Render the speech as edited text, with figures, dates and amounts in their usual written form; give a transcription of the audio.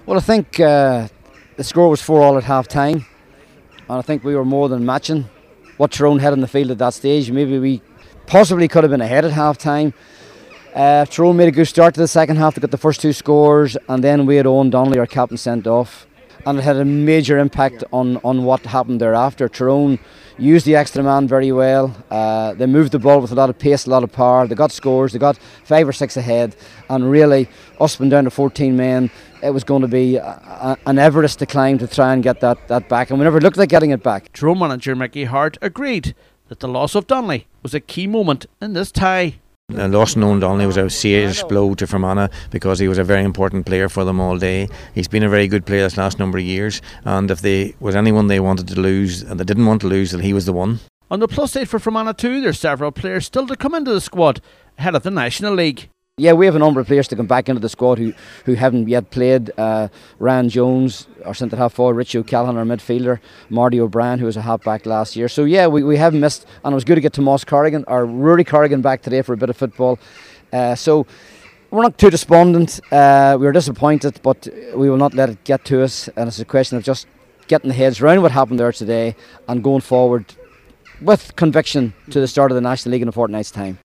Well, I think the score was 4-all at half time, and I think we were more than matching what Tyrone had in the field at that stage. Maybe we possibly could have been ahead at half time. Tyrone made a good start to the second half to get the first two scores, and then we had Owen Donnelly, our captain, sent off. And it had a major impact on what happened thereafter. Tyrone used the extra man very well. They moved the ball with a lot of pace, a lot of power. They got scores, they got 5 or 6 ahead, and really, us being down to 14 men, it was going to be an Everest to climb to try and get that back, and we never looked like getting it back. Tyrone manager Mickey Hart agreed that the loss of Donnelly was a key moment in this tie. The loss of Owen Donnelly was a serious blow to Fermanagh because he was a very important player for them all day. He's been a very good player this last number of years, and if there was anyone they wanted to lose and they didn't want to lose, then he was the one. On the plus side for Fermanagh too, there's several players still to come into the squad ahead of the National League. Yeah, we have a number of players to come back into the squad who haven't yet played. Ryan Jones, our centre half forward, Richie O'Callaghan, our midfielder, Marty O'Brien, who was a half back last year. So yeah, we haven't missed, and it was good to get Tomas Corrigan or Rory Corrigan back today for a bit of football. So we're not too despondent. We were disappointed, but we will not let it get to us. And it's a question of just getting the heads around what happened there today and going forward with conviction to the start of the National League in a fortnight's time.